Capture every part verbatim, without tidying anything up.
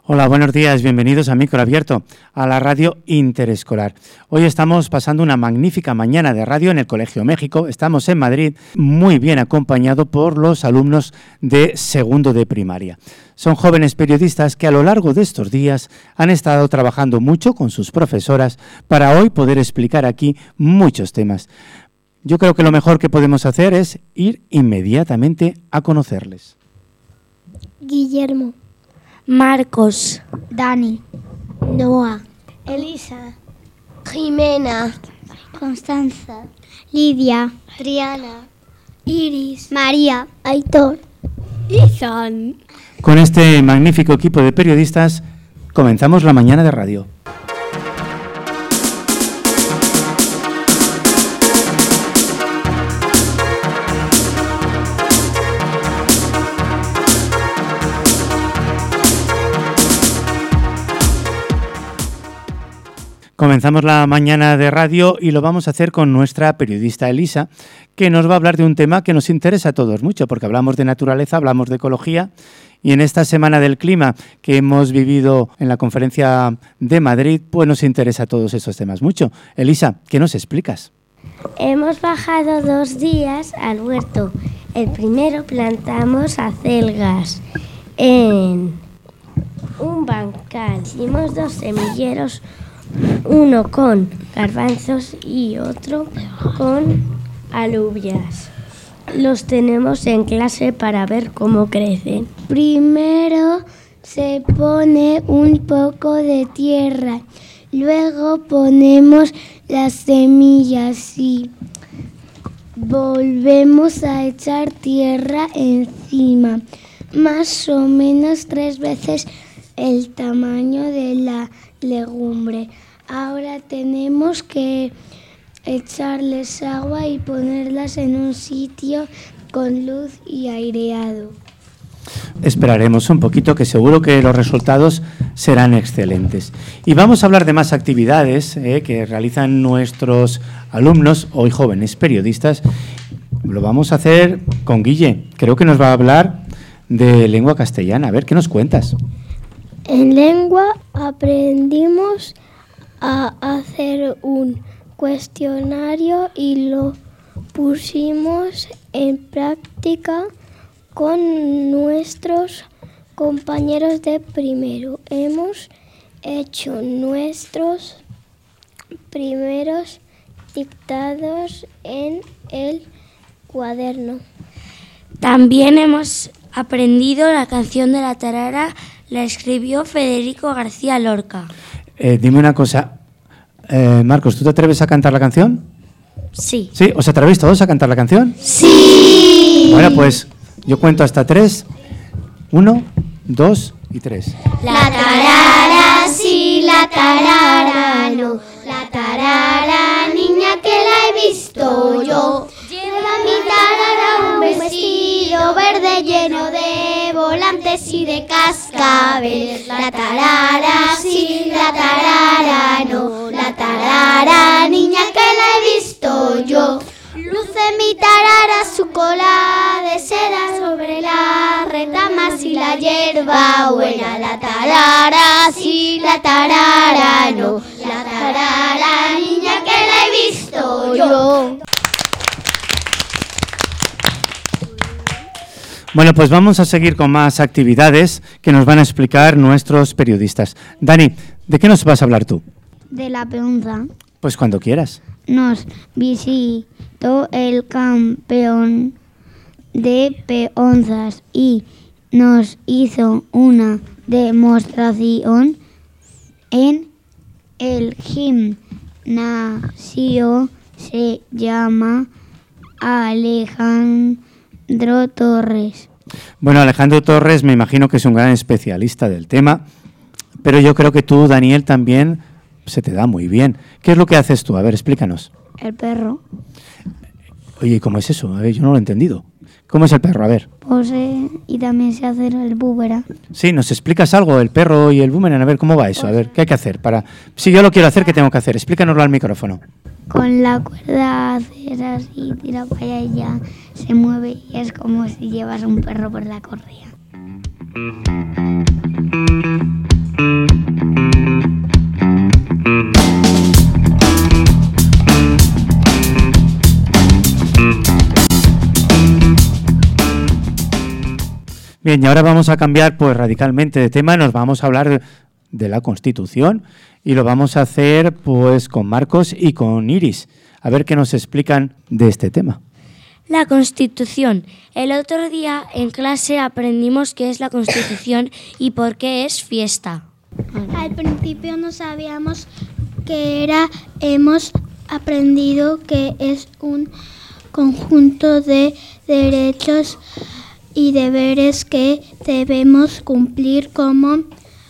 Hola, buenos días, bienvenidos a Micro Abierto, a la radio interescolar. Hoy estamos pasando una magnífica mañana de radio en el Colegio México. Estamos en Madrid, muy bien acompañado por los alumnos de segundo de primaria. Son jóvenes periodistas que a lo largo de estos días han estado trabajando mucho con sus profesoras para hoy poder explicar aquí muchos temas. Yo creo que lo mejor que podemos hacer es ir inmediatamente a conocerles. Guillermo, Marcos, Dani, Noah, Elisa, Jimena, Constanza, Lidia, Triana, Iris, María, Aitor, Izan. Con este magnífico equipo de periodistas comenzamos la mañana de radio. Comenzamos la mañana de radio y lo vamos a hacer con nuestra periodista Elisa, que nos va a hablar de un tema que nos interesa a todos mucho, porque hablamos de naturaleza, hablamos de ecología, y en esta Semana del Clima que hemos vivido en la Conferencia de Madrid, pues nos interesa a todos esos temas mucho. Elisa, ¿qué nos explicas? Hemos bajado dos días al huerto. El primero plantamos acelgas en un bancal. Hicimos dos semilleros, uno con garbanzos y otro con alubias. Los tenemos en clase para ver cómo crecen. Primero se pone un poco de tierra, luego ponemos las semillas y volvemos a echar tierra encima, más o menos tres veces el tamaño de la legumbre. Ahora tenemos que echarles agua y ponerlas en un sitio con luz y aireado. Esperaremos un poquito, que seguro que los resultados serán excelentes. Y vamos a hablar de más actividades eh, que realizan nuestros alumnos, hoy jóvenes periodistas. Lo vamos a hacer con Guille. Creo que nos va a hablar de lengua castellana. A ver, ¿qué nos cuentas? En lengua aprendimos a hacer un cuestionario y lo pusimos en práctica con nuestros compañeros de primero. Hemos hecho nuestros primeros dictados en el cuaderno. También hemos aprendido la canción de la tarara. La escribió Federico García Lorca. Eh, dime una cosa, eh, Marcos, ¿tú te atreves a cantar la canción? Sí. ¿Sí? ¿Os atrevéis todos a cantar la canción? ¡Sí! Bueno, pues yo cuento hasta tres. Uno, dos y tres. La tarara sí, la tarara no. La tarara, niña que la he visto yo. Lleva mi tarara un vestido verde lleno de volantes y de cascabel. La tarara sí, la tarara no. La tarara, niña que la he visto yo. Luce mi tarara su cola de seda sobre las retamas y la hierba buena. La tarara sí, la tarara no. La tarara, niña que la he visto yo. Bueno, pues vamos a seguir con más actividades que nos van a explicar nuestros periodistas. Dani, ¿de qué nos vas a hablar tú? De la peonza. Pues cuando quieras. Nos visitó el campeón de peonzas y nos hizo una demostración en el gimnasio. Se llama Alejandro Torres. Bueno, Alejandro Torres me imagino que es un gran especialista del tema, pero yo creo que tú, Daniel, también se te da muy bien. ¿Qué es lo que haces tú? A ver, explícanos. El perro. Oye, ¿cómo es eso? A ver, yo no lo he entendido. ¿Cómo es el perro? A ver. Pose y también se hace el boomerang. Sí, ¿nos explicas algo? El perro y el boomerang, a ver, ¿cómo va eso? A ver, ¿qué hay que hacer? para? Si yo lo quiero hacer, ¿qué tengo que hacer? Explícanoslo al micrófono. Con la cuerda haces así, tira para allá y ya se mueve y es como si llevas un perro por la correa. Bien, y ahora vamos a cambiar pues radicalmente de tema, nos vamos a hablar de, de la Constitución y lo vamos a hacer pues con Marcos y con Iris, a ver qué nos explican de este tema. La Constitución. El otro día en clase aprendimos qué es la Constitución y por qué es fiesta. Al principio no sabíamos qué era, hemos aprendido que es un conjunto de derechos y deberes que debemos cumplir como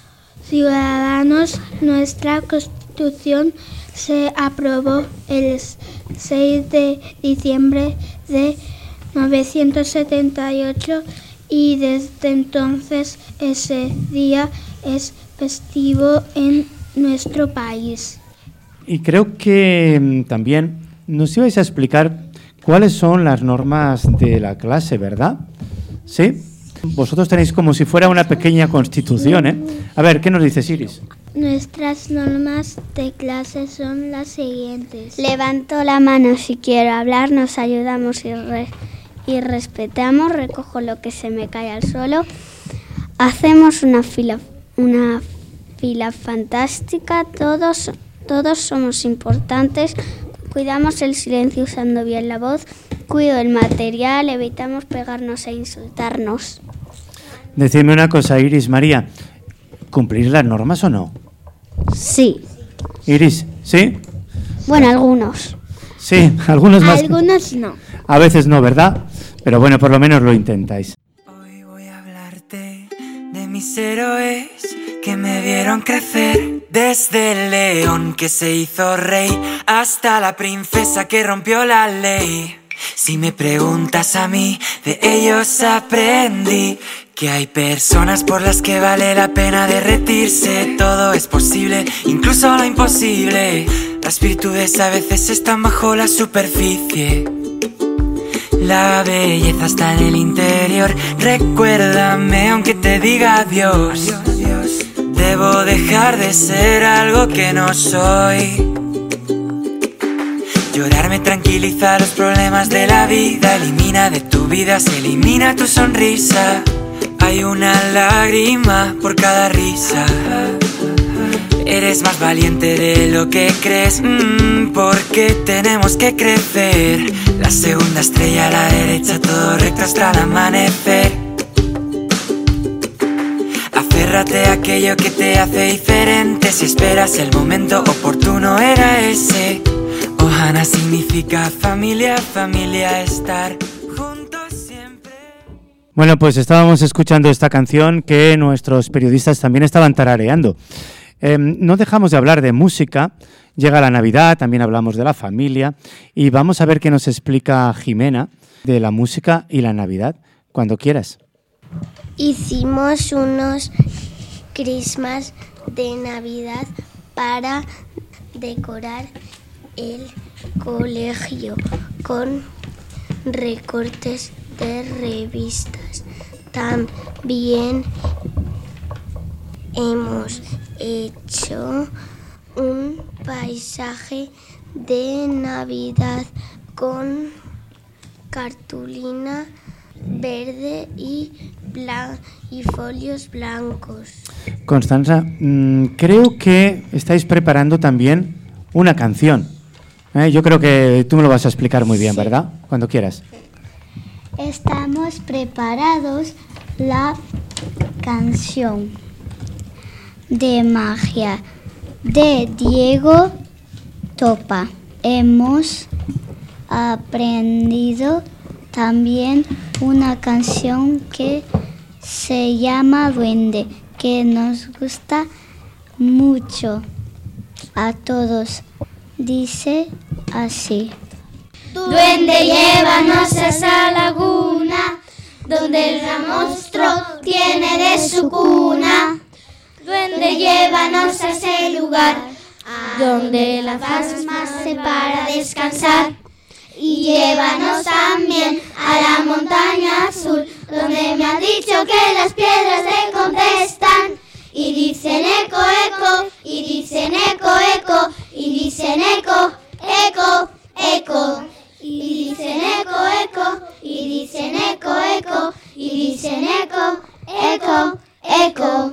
ciudadanos. Nuestra Constitución se aprobó el seis de diciembre de mil novecientos setenta y ocho y desde entonces ese día es festivo en nuestro país. Y creo que también nos ibais a explicar cuáles son las normas de la clase, ¿verdad? ¿Sí? Vosotros tenéis como si fuera una pequeña constitución, ¿eh? A ver, ¿qué nos dices, Iris? Nuestras normas de clase son las siguientes. Levanto la mano si quiero hablar, nos ayudamos y, re- y respetamos, recojo lo que se me cae al suelo, hacemos una fila, una fila fantástica, todos, todos somos importantes, cuidamos el silencio usando bien la voz, cuido el material, evitamos pegarnos e insultarnos. Decidme una cosa, Iris, María, ¿cumplir las normas o no? Sí. Iris, ¿sí? Bueno, algunos. Sí, algunos más. Algunos no. A veces no, ¿verdad? Pero bueno, por lo menos lo intentáis. Hoy voy a hablarte de mis héroes que me vieron crecer. Desde el león que se hizo rey hasta la princesa que rompió la ley. Si me preguntas a mí, de ellos aprendí que hay personas por las que vale la pena derretirse. Todo es posible, incluso lo imposible. Las virtudes a veces están bajo la superficie. La belleza está en el interior. Recuérdame aunque te diga adiós. Debo dejar de ser algo que no soy. Llorar me tranquiliza los problemas de la vida. Elimina de tu vida, se elimina tu sonrisa. Hay una lágrima por cada risa. Eres más valiente de lo que crees, mm, porque tenemos que crecer. La segunda estrella a la derecha, todo recto hasta el amanecer. Aférrate a aquello que te hace diferente. Si esperas el momento oportuno era ese. Ohana significa familia, familia, estar juntos siempre. Bueno, pues estábamos escuchando esta canción que nuestros periodistas también estaban tarareando. Eh, no dejamos de hablar de música, llega la Navidad, también hablamos de la familia y vamos a ver qué nos explica Jimena de la música y la Navidad, cuando quieras. Hicimos unos Christmas de Navidad para decorar el colegio con recortes de revistas. También hemos hecho un paisaje de Navidad con cartulina verde y, blan- y folios blancos. Constanza, mmm, creo que estáis preparando también una canción. ¿Eh? Yo creo que tú me lo vas a explicar muy bien, ¿verdad? Cuando quieras. Estamos preparados la canción De magia de Diego Topa. Hemos aprendido también una canción que se llama Duende, que nos gusta mucho a todos. Dice así. Duende, llévanos a esa laguna, donde el gran monstruo tiene de su cuna. Duende, llévanos a ese lugar, donde la fantasma se para a descansar. Y llévanos también a la montaña azul, donde me han dicho que las piedras te contestan. Y dicen eco, eco, y dicen eco, eco, y dicen eco, eco, eco. Y dicen eco, eco, y dicen eco, eco, y dicen eco, eco, eco.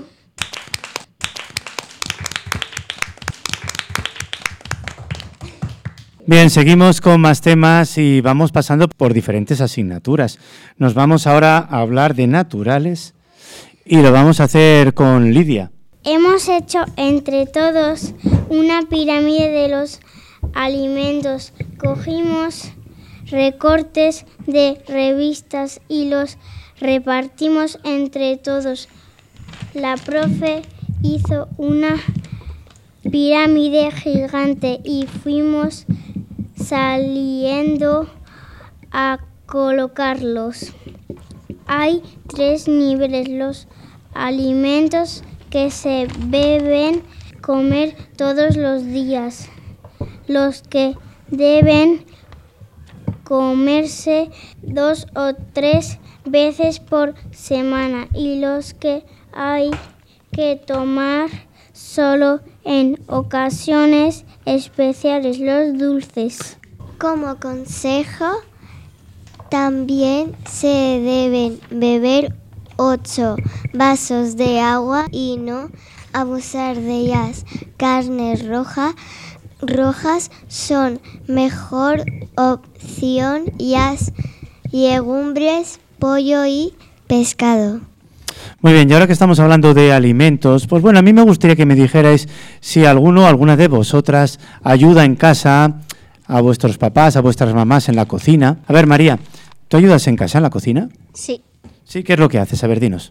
Bien, seguimos con más temas y vamos pasando por diferentes asignaturas. Nos vamos ahora a hablar de naturales y lo vamos a hacer con Lidia. Hemos hecho entre todos una pirámide de los alimentos. Cogimos recortes de revistas y los repartimos entre todos. La profe hizo una pirámide gigante y fuimos saliendo a colocarlos. Hay tres niveles: los alimentos que se deben comer todos los días, los que deben comerse dos o tres veces por semana y los que hay que tomar solo en ocasiones especiales, los dulces. Como consejo, también se deben beber ocho vasos de agua y no abusar de ellas. Carnes roja, rojas son mejor opción, y las legumbres, pollo y pescado. Muy bien, y ahora que estamos hablando de alimentos, pues bueno, a mí me gustaría que me dijerais si alguno, alguna de vosotras ayuda en casa a vuestros papás, a vuestras mamás en la cocina. A ver, María, ¿tú ayudas en casa en la cocina? Sí. Sí, ¿qué es lo que haces? A ver, dinos.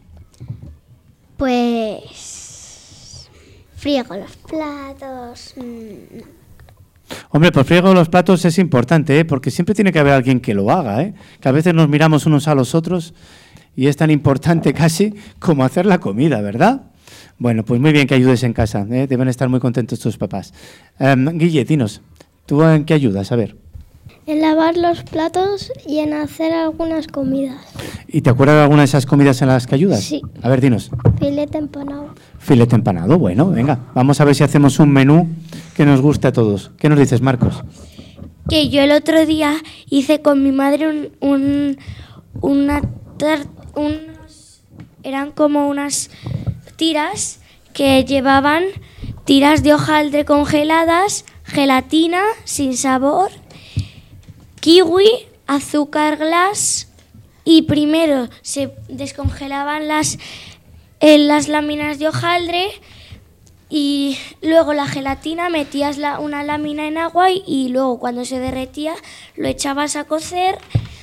Pues friego los platos. Mmm. Hombre, pues friego los platos es importante, ¿eh? Porque siempre tiene que haber alguien que lo haga, ¿eh? Que a veces nos miramos unos a los otros y es tan importante casi como hacer la comida, ¿verdad? Bueno, pues muy bien que ayudes en casa, ¿eh? Deben estar muy contentos tus papás. Um, Guille, dinos, ¿tú en qué ayudas? A ver. En lavar los platos y en hacer algunas comidas. ¿Y te acuerdas de alguna de esas comidas en las que ayudas? Sí. A ver, dinos. Filete empanado. Filete empanado, bueno, venga. Vamos a ver si hacemos un menú que nos guste a todos. ¿Qué nos dices, Marcos? Que yo el otro día hice con mi madre un, un una tar, unos, eran como unas tiras que llevaban tiras de hojaldre congeladas, gelatina sin sabor, kiwi, azúcar glass, y primero se descongelaban las, eh, las láminas de hojaldre y luego la gelatina, metías la, una lámina en agua y, y luego cuando se derretía lo echabas a cocer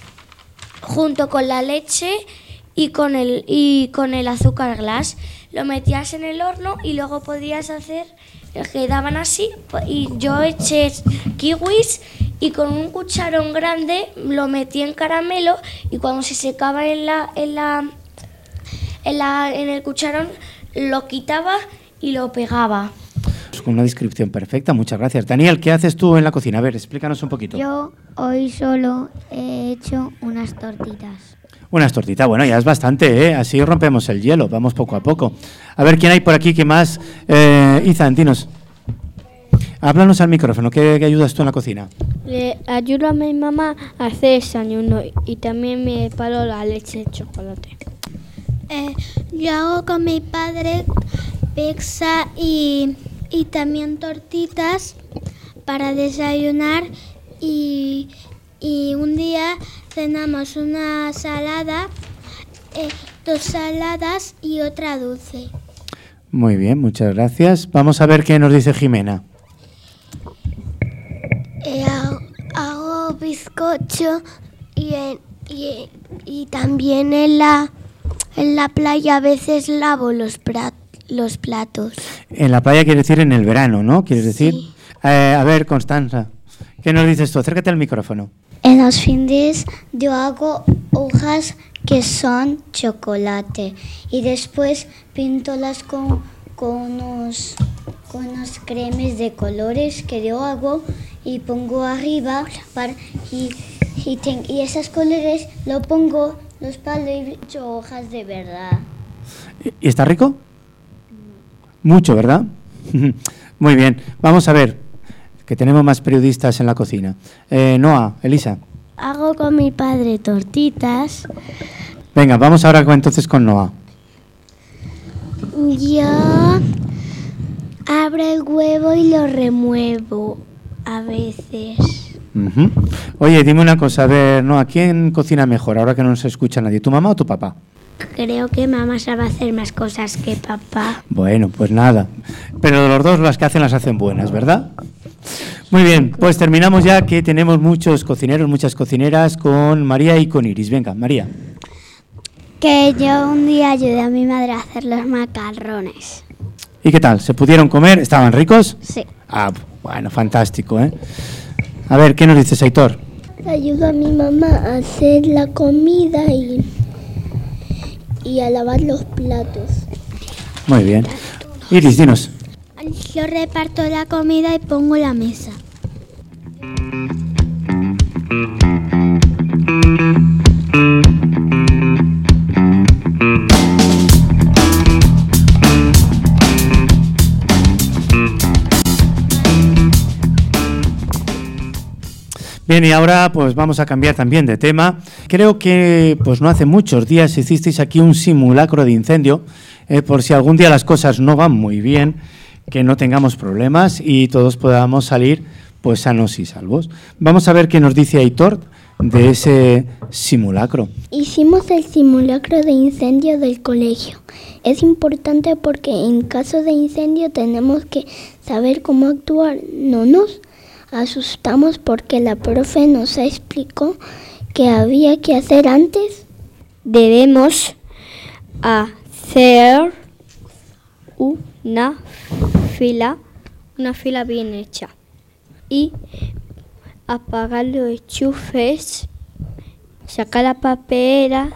junto con la leche y con el, y con el azúcar glass. Lo metías en el horno y luego podías hacer, quedaban así, y yo eché kiwis y con un cucharón grande lo metí en caramelo y cuando se secaba en la en la en la en el cucharón lo quitaba y lo pegaba. Con una descripción perfecta, muchas gracias. Daniel, ¿qué haces tú en la cocina? A ver, explícanos un poquito. Yo hoy solo he hecho unas tortitas. Unas tortitas, bueno, ya es bastante, ¿eh? Así rompemos el hielo, vamos poco a poco. A ver, ¿quién hay por aquí que más? Eh, Izan, dinos. Háblanos al micrófono, ¿qué, qué ayudas tú en la cocina? Le ayudo a mi mamá a hacer desayuno y también me paro la leche de chocolate. Eh, yo hago con mi padre pizza y, y también tortitas para desayunar y, y un día cenamos una salada, eh, dos saladas y otra dulce. Muy bien, muchas gracias. Vamos a ver qué nos dice Jimena. Eh, hago, hago bizcocho y, en, y, y también en la, en la playa a veces lavo los, pra, los platos. En la playa quiere decir en el verano, ¿no? ¿Quieres decir? Sí. Eh, a ver, Constanza, ¿qué nos dices tú? Acércate al micrófono. En los fines yo hago hojas que son chocolate y después pintolas con, con, unos, con unos cremes de colores que yo hago y pongo arriba para, y, y, ten, y esos colores lo pongo, los palos y he hecho hojas de verdad. ¿Y está rico? Mucho, ¿verdad? Muy bien, vamos a ver, que tenemos más periodistas en la cocina. Eh, Noa, Elisa. Hago con mi padre tortitas Venga, vamos ahora entonces con Noa. Yo abro el huevo y lo remuevo a veces. Uh-huh. Oye, dime una cosa, a ver, Noa, ¿quién cocina mejor ahora que no nos escucha nadie? ¿Tu mamá o tu papá? Creo que mamá sabe hacer más cosas que papá. Bueno, pues nada. Pero los dos las que hacen las hacen buenas, ¿verdad? Muy bien, pues terminamos ya que tenemos muchos cocineros, muchas cocineras con María y con Iris. Venga, María. Que yo un día ayudé a mi madre a hacer los macarrones. ¿Y qué tal? ¿Se pudieron comer? ¿Estaban ricos? Sí. Ah, bueno, fantástico, ¿eh? A ver, ¿qué nos dices, Aitor? Ayudo a mi mamá a hacer la comida y, y a lavar los platos. Muy bien. Iris, dinos. Yo reparto la comida y pongo la mesa. Bien, y ahora pues vamos a cambiar también de tema. Creo que pues no hace muchos días hicisteis aquí un simulacro de incendio, eh, por si algún día las cosas no van muy bien, que no tengamos problemas y todos podamos salir pues sanos y salvos. Vamos a ver qué nos dice Aitor de ese simulacro. Hicimos el simulacro de incendio del colegio. Es importante porque en caso de incendio tenemos que saber cómo actuar. No nos asustamos porque la profe nos explicó que había que hacer antes. Debemos hacer una fila, una fila bien hecha y apagar los enchufes, sacar la papelera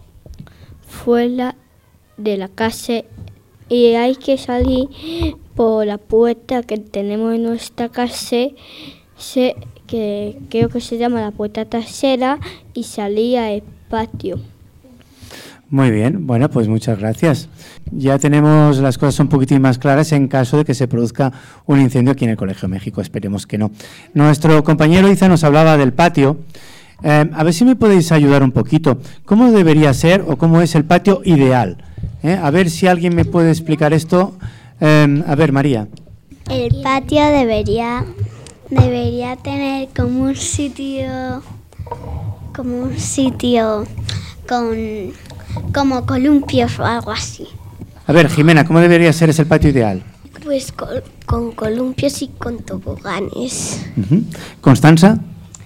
fuera de la casa y hay que salir por la puerta que tenemos en nuestra casa, se, que creo que se llama la puerta trasera, y salir al patio. Muy bien, bueno, pues muchas gracias. Ya tenemos las cosas un poquitín más claras en caso de que se produzca un incendio aquí en el Colegio México. Esperemos que no. Nuestro compañero Iza nos hablaba del patio. Eh, a ver si me podéis ayudar un poquito. ¿Cómo debería ser o cómo es el patio ideal? Eh, a ver si alguien me puede explicar esto. Eh, a ver, María. El patio debería, debería tener como un sitio, como un sitio con, como columpios o algo así. A ver, Jimena, ¿cómo debería ser ese el patio ideal? Pues con, con columpios y con toboganes. Uh-huh. ¿Constanza?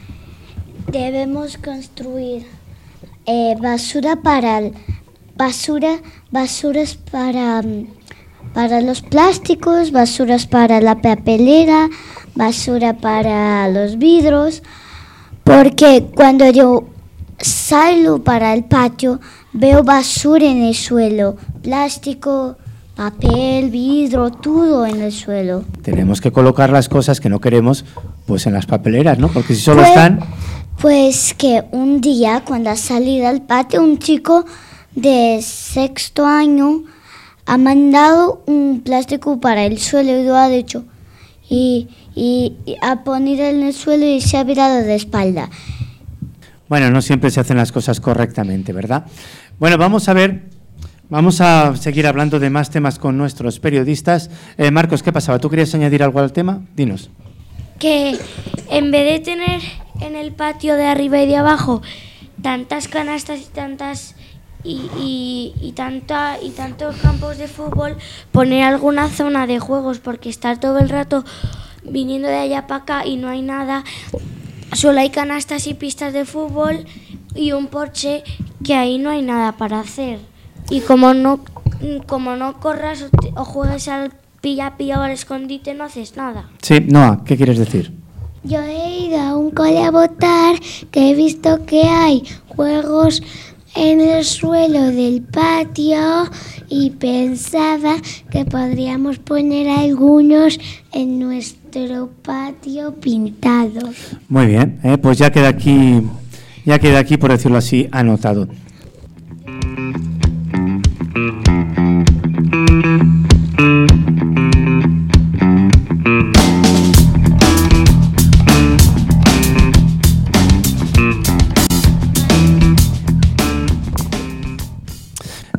Debemos construir eh, basura para el, basura, basuras para, para los plásticos, basuras para la papelera, basura para los vidrios, porque cuando yo salgo para el patio veo basura en el suelo, plástico, papel, vidrio, todo en el suelo. Tenemos que colocar las cosas que no queremos pues en las papeleras, ¿no? Porque si solo pues, están... Pues que un día cuando ha salido al patio un chico de sexto año ha mandado un plástico para el suelo y lo ha dicho y, y, y ha ponido en el suelo y se ha virado de espalda. Bueno, no siempre se hacen las cosas correctamente, ¿verdad? Bueno, vamos a ver, vamos a seguir hablando de más temas con nuestros periodistas. Eh, Marcos, ¿qué pasaba? ¿Tú querías añadir algo al tema? Dinos. Que en vez de tener en el patio de arriba y de abajo tantas canastas y tantas y, y, y tanta y tantos campos de fútbol, poner alguna zona de juegos, porque estar todo el rato viniendo de allá para acá y no hay nada. Solo hay canastas y pistas de fútbol y un porche que ahí no hay nada para hacer. Y como no como no corras o, te, o juegues al pilla pilla o al escondite, no haces nada. Sí, Noa, ¿qué quieres decir? Yo he ido a un cole a votar, que he visto que hay juegos en el suelo del patio y pensaba que podríamos poner algunos en nuestro patio pintados. Muy bien, eh, pues ya queda aquí, ya queda aquí, por decirlo así, anotado.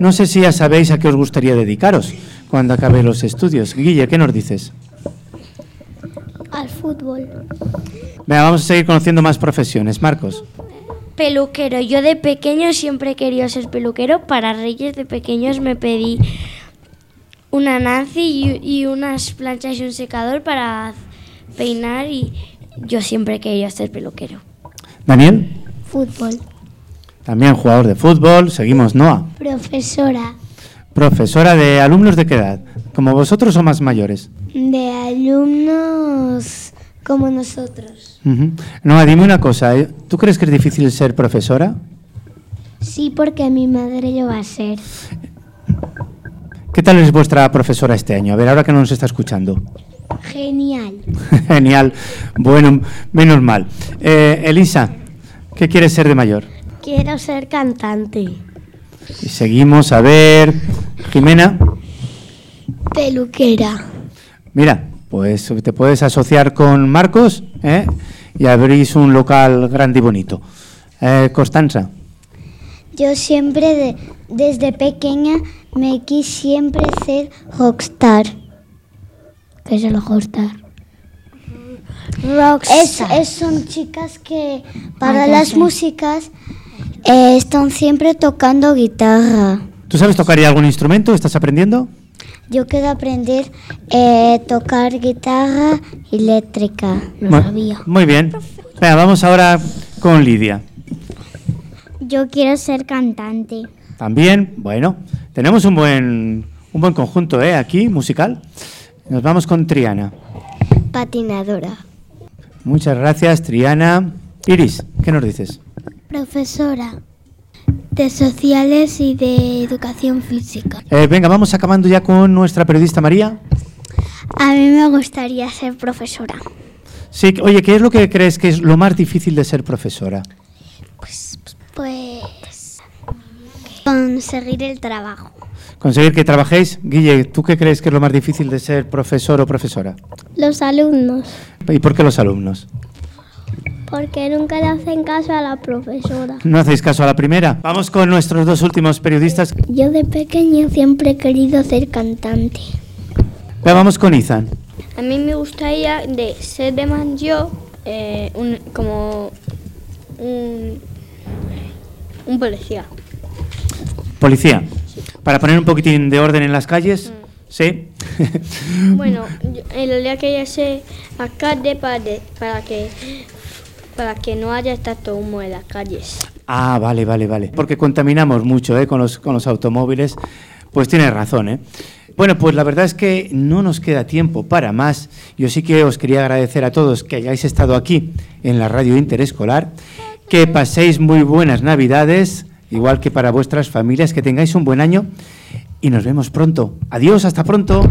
no sé si ya sabéis a qué os gustaría dedicaros cuando acabe los estudios. Guille, ¿qué nos dices? Al fútbol. Venga, vamos a seguir conociendo más profesiones. Marcos. Peluquero. Yo de pequeño siempre he querido ser peluquero. Para Reyes de pequeños me pedí una Nancy y, y unas planchas y un secador para peinar y yo siempre he querido ser peluquero. Daniel. Fútbol. También jugador de fútbol. Seguimos, Noa. Profesora. Profesora de alumnos de qué edad, como vosotros o más mayores. De alumnos como nosotros. Uh-huh. Noa, dime una cosa, ¿eh? ¿Tú crees que es difícil ser profesora? Sí, porque mi madre lo va a ser. ¿Qué tal es vuestra profesora este año? A ver, ahora que no nos está escuchando. Genial. Genial. Bueno, menos mal. Eh, Elisa, ¿qué quieres ser de mayor? Quiero ser cantante. Y seguimos, a ver. Jimena. Peluquera. Mira, pues te puedes asociar con Marcos, ¿eh? Y abrís un local grande y bonito. Eh, Constanza. Yo siempre, de, desde pequeña, me quise siempre ser rockstar. ¿Qué es el rockstar? Es, es, son chicas que para Ah, ya las sé. músicas eh, están siempre tocando guitarra. ¿Tú sabes tocar ya algún instrumento? ¿Estás aprendiendo? Yo quiero aprender eh, tocar guitarra eléctrica. No Mu- sabía. Muy bien. Venga, vamos ahora con Lidia. Yo quiero ser cantante. También, bueno, tenemos un buen, un buen conjunto, ¿eh? Aquí, musical. Nos vamos con Triana. Patinadora. Muchas gracias, Triana. Iris, ¿qué nos dices? Profesora de sociales y de educación física. Eh, venga, vamos acabando ya con nuestra periodista María. A mí me gustaría ser profesora. Sí, oye, ¿qué es lo que crees que es lo más difícil de ser profesora? Pues, pues conseguir el trabajo. Conseguir que trabajéis. Guille, ¿tú qué crees que es lo más difícil de ser profesor o profesora? Los alumnos, ¿Y por qué los alumnos? porque nunca le hacen caso a la profesora. ¿No hacéis caso a la primera? Vamos con nuestros dos últimos periodistas. Yo de pequeño siempre he querido ser cantante. Venga, vamos con Izan. A mí me gustaría de ser de mayor eh, un, como un, un policía. Policía. Para poner un poquitín de orden en las calles. Sí. Bueno, yo- el día que ya sea alcalde para, de- para que para que no haya tanto humo en las calles. Ah, vale, vale, vale. Porque contaminamos mucho, ¿eh? Con los, con los automóviles. Pues tienes razón, ¿eh? Bueno, pues la verdad es que no nos queda tiempo para más. Yo sí que os quería agradecer a todos que hayáis estado aquí en la radio interescolar, que paséis muy buenas Navidades, igual que para vuestras familias, que tengáis un buen año y nos vemos pronto. Adiós, hasta pronto.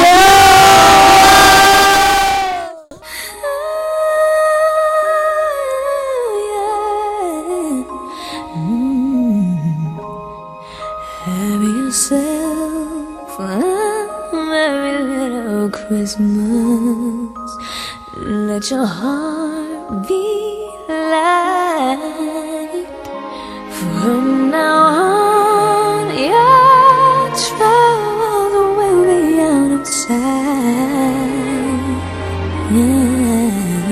Have yourself a merry little Christmas. Let your heart be light. From now on, your troubles will be out of sight. Yeah.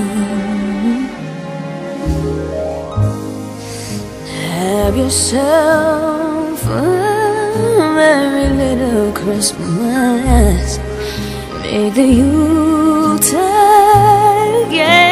Have yourself a merry little Christmas. Make the Yuletide gay.